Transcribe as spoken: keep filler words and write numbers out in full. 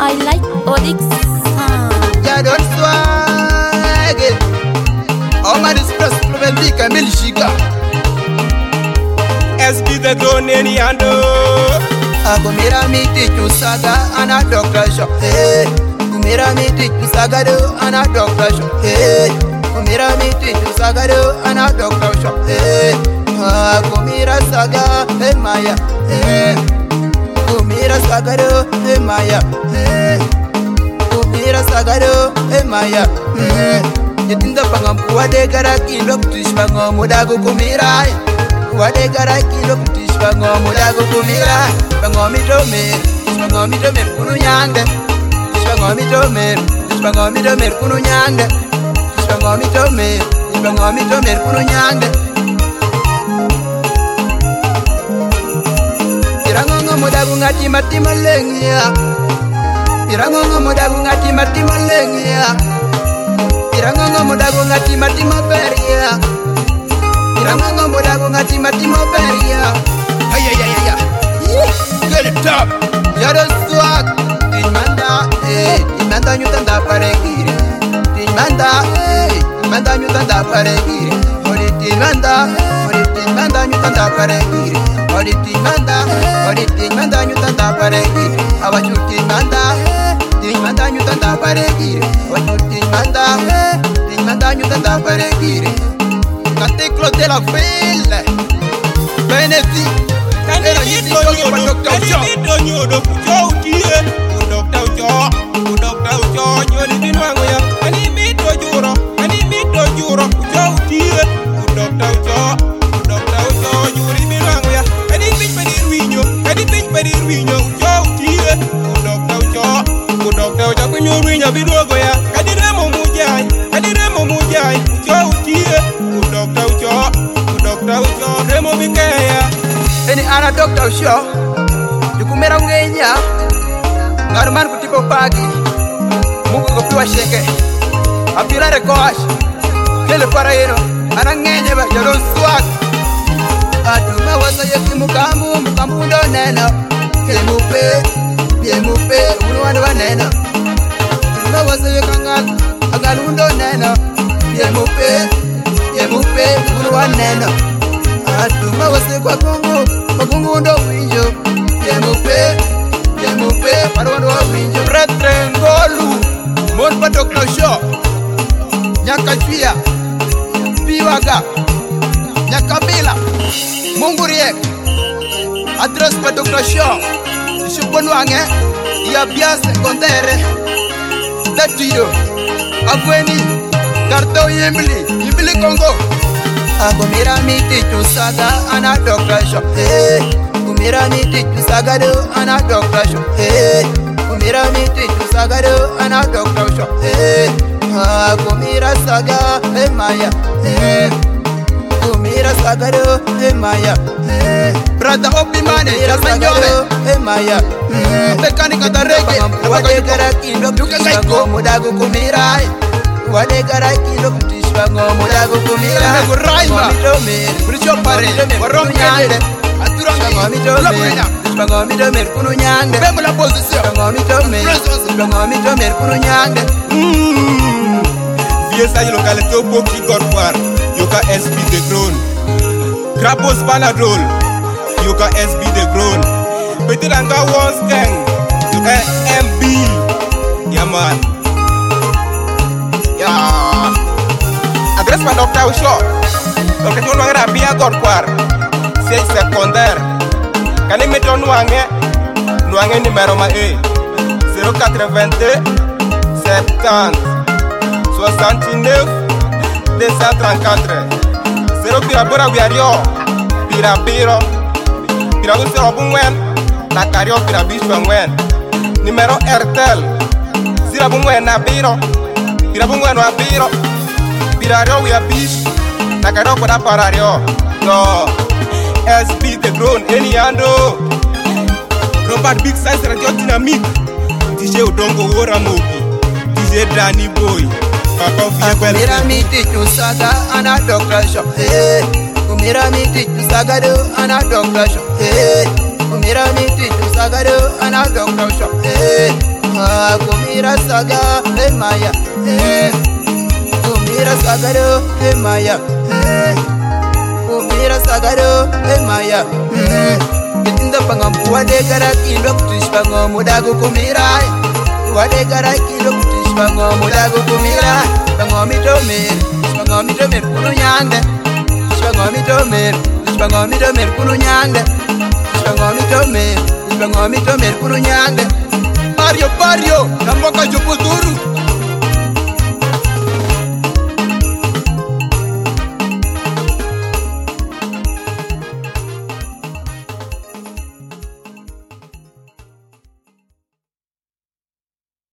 I like Oryx. Ya don't swag it. All my dispress Provendica Milchiga. S B the grown any ando. Agomira mi tichu saga ana doctor shop. Hey, Gumira mi tichu saga do ana doctor shop. Hey, Gumira mi tichu saga do ana doctor shop. Hey, Gumira saga hey Maya. Hey, Gumira saga do hey Maya. Hey, Gumira saga do hey Maya. Hey, Yetinda pangam kuade garaki lok tish pangam mudago Gumira. Kuade garaki lok tish pangam mudago Gumira. Bangomi domer, bangomi domer kunu nyanga. Bangomi domer, bangomi domer kunu nyanga. Bangomi domer, bangomi domer kunu nyanga. Irangongo modagu ngati mati malengia. Irangongo modagu ngati mati malengia. Irangongo modagu ngati mati maberia. Irangongo modagu ngati mati maberia. Ay ay ay ay. Get it up. Yada swag. Timanda, eh. Timanda nyutanda paregire. Timanda, eh. Timanda nyutanda paregire. Ori timanda, ori timanda nyutanda paregire. Ori timanda, ori timanda nyutanda paregire. Awachu timanda, timanda nyutanda paregire. Awachu timanda, timanda nyutanda paregire. Kate clote la ville. Benefit. Can you meet on you, Doctor Utie? Doctor Ujo, Doctor Ujo, you're the Binwangoya. Can you meet on Euro? Can you meet on Euro? Ujo Utie, Doctor Ujo, Doctor Ujo, you're the Binwangoya. Can you meet by the Rino? Can you meet by the Rino? Ujo Utie, Doctor Ujo, Doctor Ujo, when you ring a Bidogoya. Can you remo Mujai? Can you remo Mujai? Ujo Utie, Doctor Ujo, Doctor Ujo, remo Bikaya. Any ana doctor show Dukumera ngenya Ngaruman kutipo pagi Mungu kopiwa sheke Apila rekoash Kele para yeno Ana ngenye ba jalo swag Atuma wasa yeki mukambu Mukambu ndo neno Kele mupe Pie mupe Unuwanda wa neno Atuma wasa yekangal Angalu ndo neno Pie mupe Pie mupe Unuwa neno Atuma wase kwa Kongo, kwa Kongo ndo winjo. Yemupe, yemupe, parwa ndo winjo. Retrengolu, mon pa Doctor Show. Nyaka chwia, piwaga, nyaka bila. Mungu riek, adres pa Doctor Show. Shukonu wange, ya biase kondere. Datido, agweni, karto yimbili, yimbili Kongo. Agomira mi tichu saga ana doctor shop. Hey, Gumira mi tichu saga do ana doctor shop. Hey, Gumira mi tichu saga do ana doctor shop. Hey, Gumira saga hey Maya. Hey, Gumira saga do hey Maya. Hey, brother opi mane saga do hey Maya. Bekani kata rege. Wade garaki ndo kutisha mudagu Gumira. Wade garaki ndo kutisha mudagu Gumira. Brisho pare, warom nyande. Aturanga ngami domer, ngami domer kunu nyande. Bembo la position. Ngami domer, ngami domer kunu nyande. Viesa localité au Boki Gorkwar, Yoka S B the grown. Krabos Panadol, Yoka S B the grown. Petit Ranga Wons Gang, Yoka M B. Yeah man. Yeah. Adresse par Doctor Ujo. Donc tu vas regarder bien Gorkwar. C'est secondaire. Quand il met ton nouange, nouange numéro ma E. zéro quatre-vingt-deux soixante soixante-neuf deux cent trente-quatre. Zéro pirabora wiario. Pirabiro. Pirabu sero bungwen. La cario pirabisho ngwen. Numéro Airtel. Zira bungwen na biro. Pirabungwen wa biro. Pirario wiabish. La cario para parario. No. S B the grown any ando. Robert Big Size Radio Dynamique. D J Odongo Wora Mobi. D J Danny Boy. Papa Fiabel. Gumira mi tichu saga ana doctor shop. Hey, Gumira mi tichu saga do ana doctor shop. Hey, Gumira mi tichu saga do ana doctor shop. Hey, Kumira saga emaya Kumira sagaro emaya Kumira sagaro emaya Kitinda pangampu wade gara kilo kutush pango mudagu kumira Wade gara kilo kutush pango mudagu kumira Pango mitomer Pango mitomer kunu nyande Pango mitomer Pango mitomer kunu nyande Pango mitomer Pango mitomer kunu nyande Barrio, barrio, na mboka Juputuru